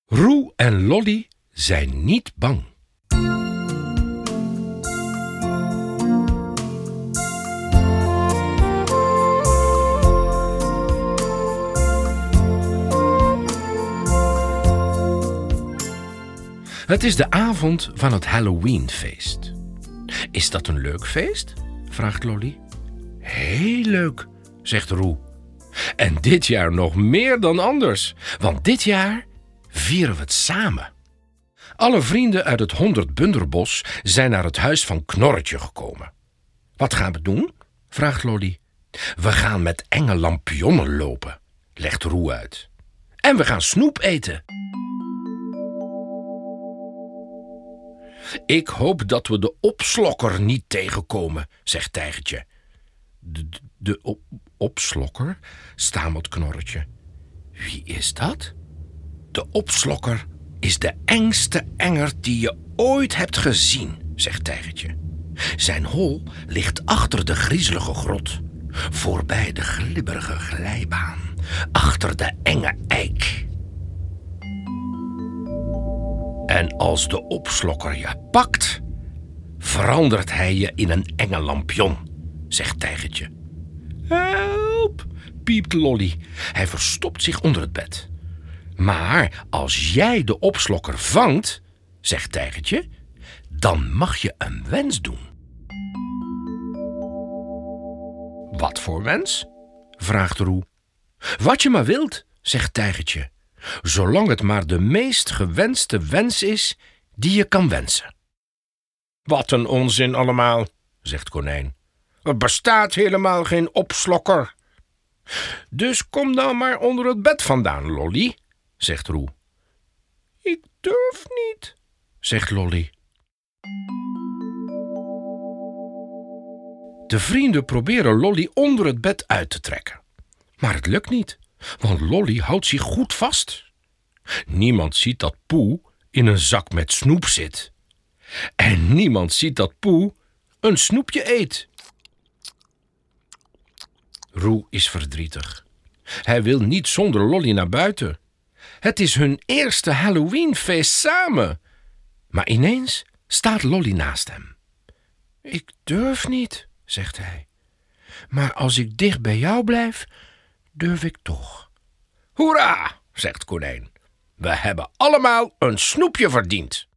Roe en Lolly zijn niet bang. Het is de avond van het Halloweenfeest. Is dat een leuk feest? Vraagt Lolly. Heel leuk, zegt Roe. En dit jaar nog meer dan anders, want dit jaar vieren we het samen. Alle vrienden uit het 100-bunderbos zijn naar het huis van Knorretje gekomen. Wat gaan we doen? Vraagt Lolly. We gaan met enge lampionnen lopen, legt Roe uit. En we gaan snoep eten. Ik hoop dat we de opslokker niet tegenkomen, zegt Tijgertje. De opslokker? Stamelt Knorretje. Wie is dat? De opslokker is de engste engert die je ooit hebt gezien, zegt Tijgertje. Zijn hol ligt achter de griezelige grot, voorbij de glibberige glijbaan, achter de enge eik. En als de opslokker je pakt, verandert hij je in een enge lampion, zegt Tijgertje. Help, piept Lolly. Hij verstopt zich onder het bed. Maar als jij de opslokker vangt, zegt Tijgertje, dan mag je een wens doen. Wat voor wens? Vraagt Roe. Wat je maar wilt, zegt Tijgertje, zolang het maar de meest gewenste wens is die je kan wensen. Wat een onzin allemaal, zegt Konijn. Er bestaat helemaal geen opslokker. Dus kom dan maar onder het bed vandaan, Lolly, zegt Roe. Ik durf niet, zegt Lolly. De vrienden proberen Lolly onder het bed uit te trekken. Maar het lukt niet, want Lolly houdt zich goed vast. Niemand ziet dat Poe in een zak met snoep zit. En niemand ziet dat Poe een snoepje eet. Roe is verdrietig. Hij wil niet zonder Lolly naar buiten. Het is hun eerste Halloweenfeest samen. Maar ineens staat Lolly naast hem. Ik durf niet, zegt hij. Maar als ik dicht bij jou blijf, durf ik toch. Hoera, zegt Konijn. We hebben allemaal een snoepje verdiend.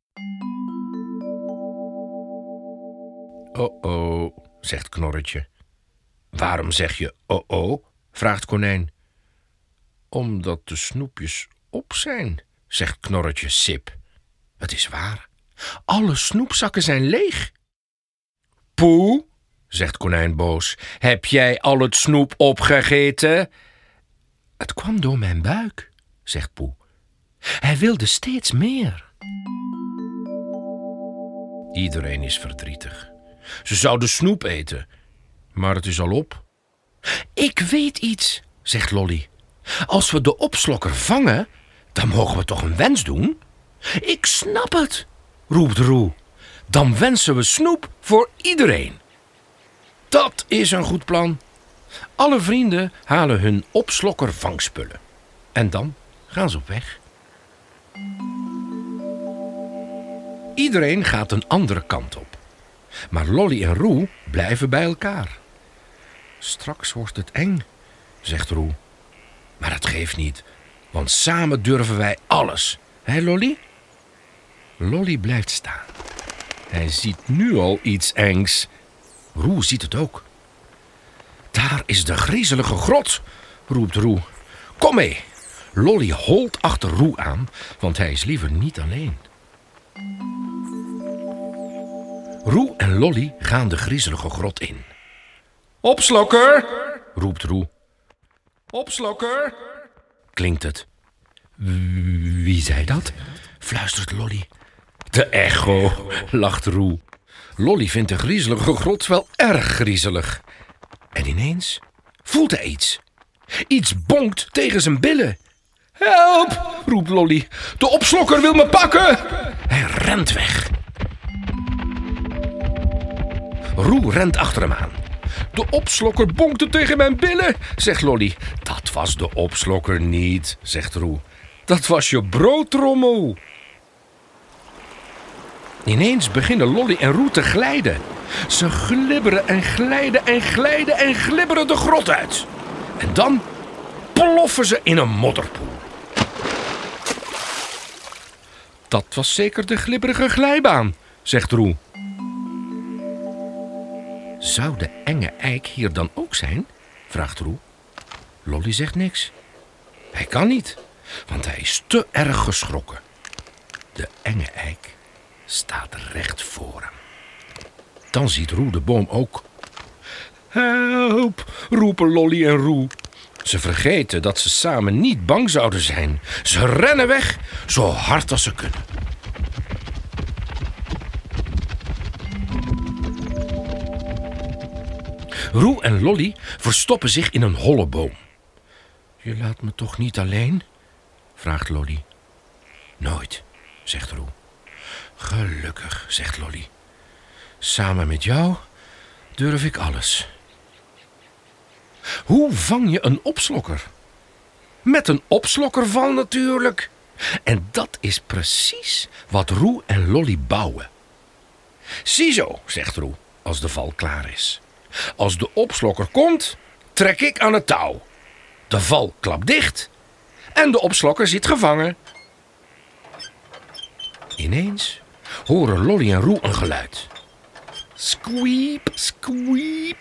Oh, zegt Knorretje. Waarom zeg je oh, vraagt Konijn. Omdat de snoepjes op zijn, zegt Knorretje sip. Het is waar. Alle snoepzakken zijn leeg. Poe, zegt Konijn boos, heb jij al het snoep opgegeten? Het kwam door mijn buik, zegt Poe. Hij wilde steeds meer. Iedereen is verdrietig. Ze zouden snoep eten, maar het is al op. Ik weet iets, zegt Lolly. Als we de opslokker vangen, dan mogen we toch een wens doen? Ik snap het, roept Roe. Dan wensen we snoep voor iedereen. Dat is een goed plan. Alle vrienden halen hun opslokker vangspullen. En dan gaan ze op weg. Iedereen gaat een andere kant op. Maar Lolly en Roe blijven bij elkaar. Straks wordt het eng, zegt Roe. Maar dat geeft niet, want samen durven wij alles. Hé, Lolly? Lolly blijft staan. Hij ziet nu al iets engs. Roe ziet het ook. Daar is de griezelige grot, roept Roe. Kom mee. Lolly holt achter Roe aan, want hij is liever niet alleen. Roe en Lolly gaan de griezelige grot in. Opslokker, roept Roe. Opslokker, klinkt het. Wie zei dat? Fluistert Lolly. De echo, lacht Roe. Lolly vindt de griezelige grot wel erg griezelig. En ineens voelt hij iets. Iets bonkt tegen zijn billen. Help, roept Lolly. De opslokker wil me pakken. Hij rent weg. Roe rent achter hem aan. De opslokker bonkte tegen mijn billen, zegt Lolly. Dat was de opslokker niet, zegt Roe. dat was je broodtrommel. Ineens beginnen Lolly en Roe te glijden. Ze glibberen en glijden en glijden en glibberen de grot uit. En dan ploffen ze in een modderpoel. Dat was zeker de glibberige glijbaan, zegt Roe. Zou de enge eik hier dan ook zijn? Vraagt Roe. Lolly zegt niks. Hij kan niet, want hij is te erg geschrokken. De enge eik staat recht voor hem. Dan ziet Roe de boom ook. Help, roepen Lolly en Roe. Ze vergeten dat ze samen niet bang zouden zijn. Ze rennen weg, zo hard als ze kunnen. Roe en Lolly verstoppen zich in een holle boom. Je laat me toch niet alleen? Vraagt Lolly. Nooit, zegt Roe. Gelukkig, zegt Lolly. Samen met jou durf ik alles. Hoe vang je een opslokker? Met een opslokkerval natuurlijk. En dat is precies wat Roe en Lolly bouwen. Ziezo, zegt Roe, als de val klaar is. Als de opslokker komt, trek ik aan het touw. De val klapt dicht en de opslokker zit gevangen. Ineens horen Lolly en Roe een geluid. Squeep, squeep.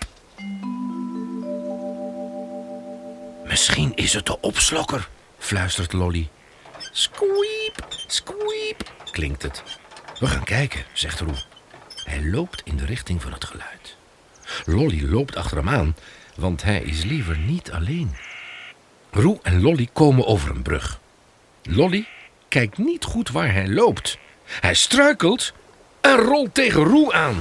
Misschien is het de opslokker, fluistert Lolly. Squeep, squeep, klinkt het. We gaan kijken, zegt Roe. Hij loopt in de richting van het geluid. Lolly loopt achter hem aan, want hij is liever niet alleen. Roe en Lolly komen over een brug. Lolly kijkt niet goed waar hij loopt. Hij struikelt en rolt tegen Roe aan.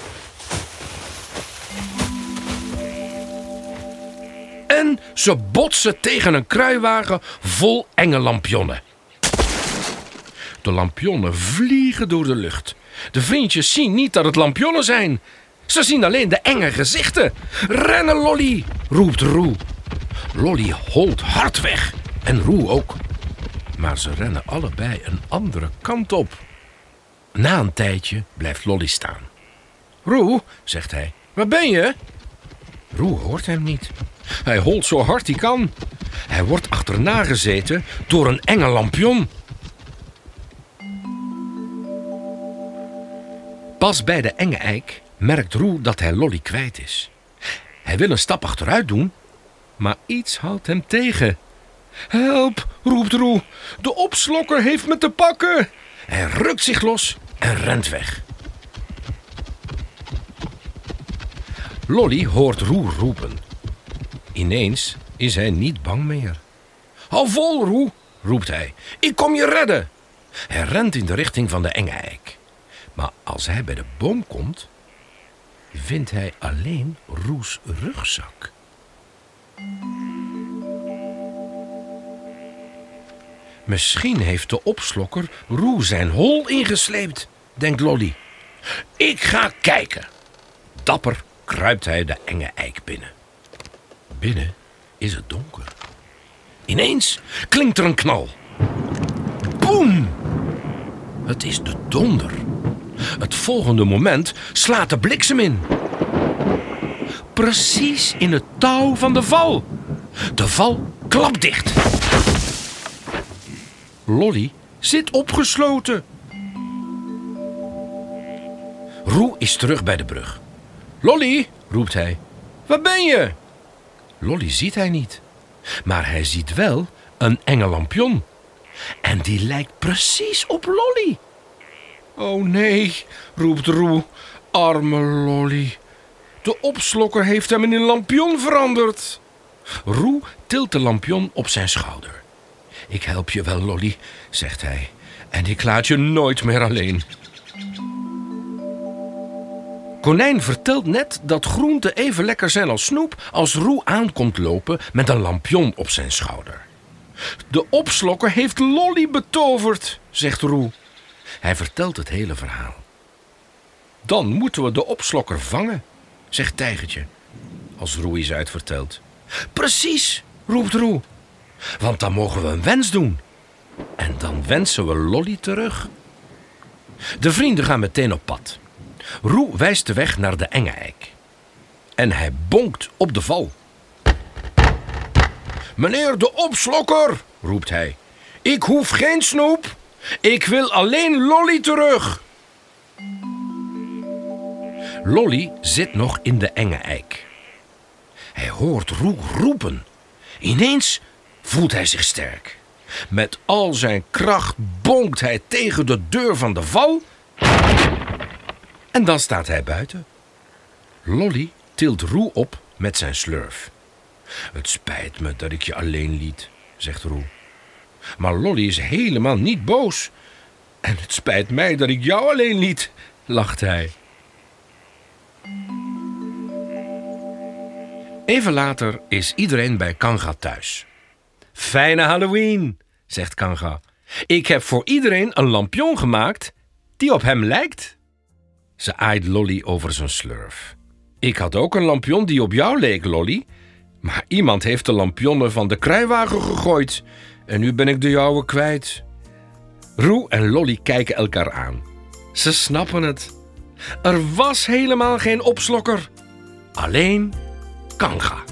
En ze botsen tegen een kruiwagen vol enge lampionnen. De lampionnen vliegen door de lucht. De vriendjes zien niet dat het lampionnen zijn. Ze zien alleen de enge gezichten. Rennen, Lolly, roept Roe. Lolly holt hard weg en Roe ook. Maar ze rennen allebei een andere kant op. Na een tijdje blijft Lolly staan. Roe, zegt hij, waar ben je? Roe hoort hem niet. Hij holt zo hard hij kan. Hij wordt achterna gezeten door een enge lampion. Pas bij de enge eik merkt Roe dat hij Lolly kwijt is. Hij wil een stap achteruit doen, maar iets houdt hem tegen. Help, roept Roe. De opslokker heeft me te pakken. Hij rukt zich los en rent weg. Lolly hoort Roe roepen. Ineens is hij niet bang meer. Hou vol, Roe, roept hij. Ik kom je redden. Hij rent in de richting van de enge eik. Maar als hij bij de boom komt, vindt hij alleen Roes rugzak. Misschien heeft de opslokker Roe zijn hol ingesleept, denkt Lolly. Ik ga kijken. Dapper kruipt hij de enge eik binnen. Binnen is het donker. Ineens klinkt er een knal. Boem! Het is de donder. Het volgende moment slaat de bliksem in. Precies in het touw van de val. De val klapt dicht. Lolly zit opgesloten. Roe is terug bij de brug. Lolly, roept hij, waar ben je? Lolly ziet hij niet. Maar hij ziet wel een enge lampion. En die lijkt precies op Lolly. Oh nee, roept Roe, arme Lolly. De opslokker heeft hem in een lampion veranderd. Roe tilt de lampion op zijn schouder. Ik help je wel, Lolly, zegt hij. En ik laat je nooit meer alleen. Konijn vertelt net dat groenten even lekker zijn als snoep als Roe aankomt lopen met een lampion op zijn schouder. De opslokker heeft Lolly betoverd, zegt Roe. Hij vertelt het hele verhaal. Dan moeten we de opslokker vangen, zegt Tijgertje, als Roe is uitverteld. Precies, roept Roe, want dan mogen we een wens doen. En dan wensen we Lolly terug. De vrienden gaan meteen op pad. Roe wijst de weg naar de enge eik. En hij bonkt op de val. Meneer de opslokker, roept hij. Ik hoef geen snoep. Ik wil alleen Lolly terug. Lolly zit nog in de enge eik. Hij hoort Roe roepen. Ineens voelt hij zich sterk. Met al zijn kracht bonkt hij tegen de deur van de val. En dan staat hij buiten. Lolly tilt Roe op met zijn slurf. Het spijt me dat ik je alleen liet, zegt Roe. Maar Lolly is helemaal niet boos. En het spijt mij dat ik jou alleen liet, lacht hij. Even later is iedereen bij Kanga thuis. Fijne Halloween, zegt Kanga. Ik heb voor iedereen een lampion gemaakt die op hem lijkt. Ze aait Lolly over zijn slurf. Ik had ook een lampion die op jou leek, Lolly. Maar iemand heeft de lampionnen van de kruiwagen gegooid. En nu ben ik de jouwe kwijt. Roe en Lolly kijken elkaar aan. Ze snappen het. Er was helemaal geen opslokker. Alleen Kanga.